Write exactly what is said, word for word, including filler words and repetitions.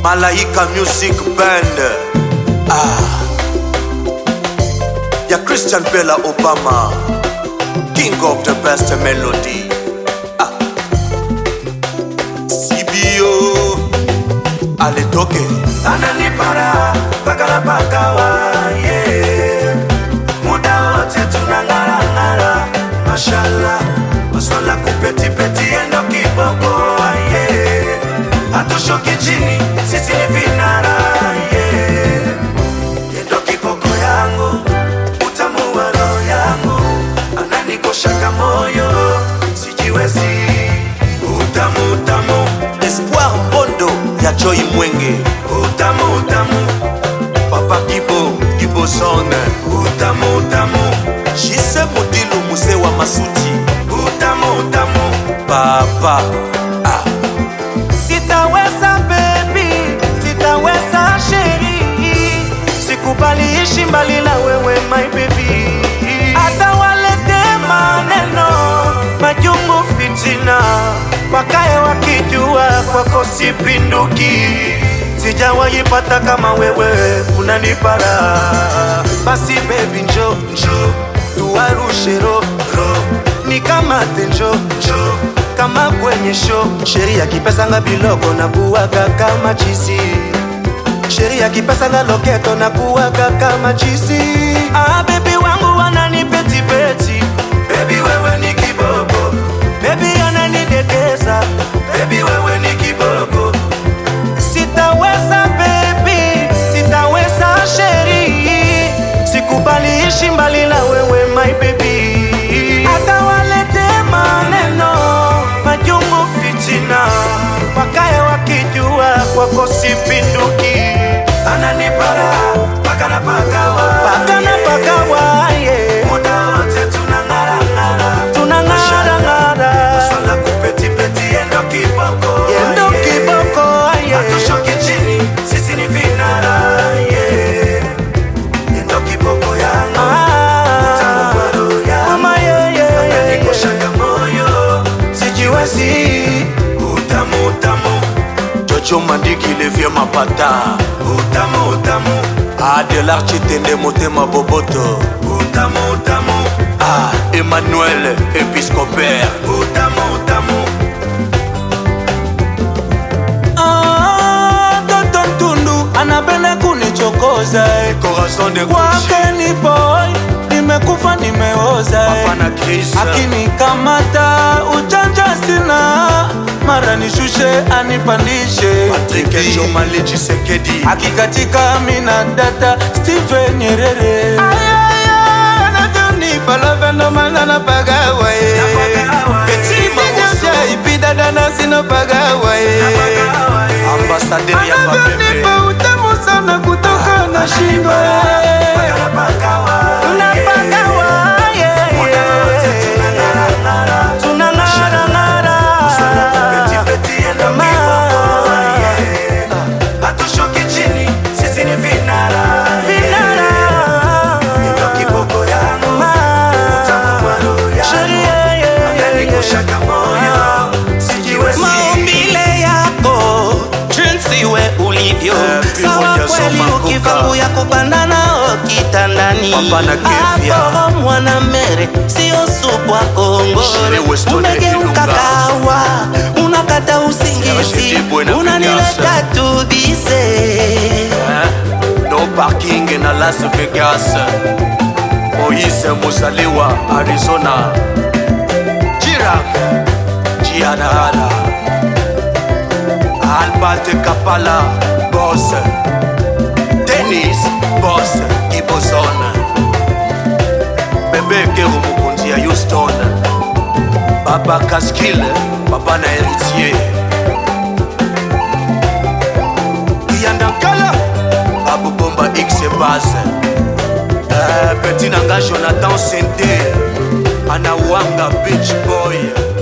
Malaika Music Band. Ah, ya Christian Bella Obama, king of the best melody. Ah, C B O aletoke ananipara pakala pakawa, yeah. Muda wote tunangara ngara, mashallah. Maswala kupeti peti endo kiboko, yeah. Hatushoki chini, sisi ni vinara, yeah. Endo kiboko yangu, utamu wa roho yangu, ananikoshaka moyo, sijiwezi. Utamu utamu, Espoir Mbondo ya Joy Mwenge. utamu utamu, Papa Kibo, Kibo Son. utamu utamu, Jise Modilu Muse wa Masuti. utamu utamu. Papa ah. Sitaweza baby, sitaweza sheri, sikubali ishi mbali na wewe my baby. Hata walete maneno majungu fitina, wakae wakijua kwako sipinduki. Sijawahi pata kama wewe unanipara. Basi baby njo njo tuwarushe ro ro, ni kama tenjo njo kama kwenye show. Sheria kipesanga biloko na kuwaga kama chizi, sheria kipesanga loketo na kuwaga kama chizi. Ah baby wangu wanani peti peti, baby wewe ni kiboko, baby ananidekeza, baby wewe ni kiboko. Sitaweza baby, sitaweza sheri, sikubali ishi mbali na wewe my baby. Hata walete maneno majungu fitina, wakae wakijua kwako sipinduki. Ananipara paka na pakawa, paka na pakawa, yeah. Muda wote tunangara ngara, tunangara ngara. Maswala kupeti peti endo kiboko, endo kiboko, yeah. Hatushoki chini, sisi ni vinara, yeah. Endo kiboko yangu, utamu wa roho yangu, ananikoshaka moyo, sijiwezi. Utamu utamu, Jojo Mandiki le vieux mapata. utamu utamu, Adelar Chitende Motema Boboto. utamu utamu, Ah, Emmanuel Episcopère. utamu utamu. Ah, Toto Ntundu anapenda kunichokoza, Corazon de Gucci. kwake ni boy, nimekufa nimeoza. Papa na Chris. Akinikamata ujanja sina, mara nishushe anipandishe. Patrick Jomali Chisekedi. Akikatika mina data Stephen Nyerere. Ayaya, anavyonipa love ndo maana napagawa, eh. Napagawa, eh. Petit Mamoso ipida dana sino pagawa, eh. Ambassadeur ya Babembe. Anavyonipa utamu sana kutoka na shindwa, eh. Unapagawa, yeah, muda wote tunangara ngara, tunangara ngara. Maswala kupeti peti endo kiboko, yeah. Hatushoki chini, sisi ni vinara, vinara. Endo kiboko yangu, utamu wa roho yangu, ananikoshaka moyo, sijiwezi. Maumbile yako jinsi we ulivyo, Eh, sawa Pivonia kweli Soma ukivangu Kuka. ya kupanda nao kitandani. Papa na Kevia. Hapo mwana mere sio supu wa Shire kongore, Weston umegeuka Ilunga. kawa, unakata Serge usingizi, Dibwe na unanileta tubise. No parking na Las Vegas. Moise Musaliwa, Arizona. Chirac, Chiarara. Albert Kapala, Boss. Dennis, Boss, Gibson. Bebe Keru Mukundi ya Houston. Baba Kaskil, Baba na Héritier. Yandankala, Babu Bomba X base. Euh, petit nanga Jonathan Sente, Anawanga Beach Boy.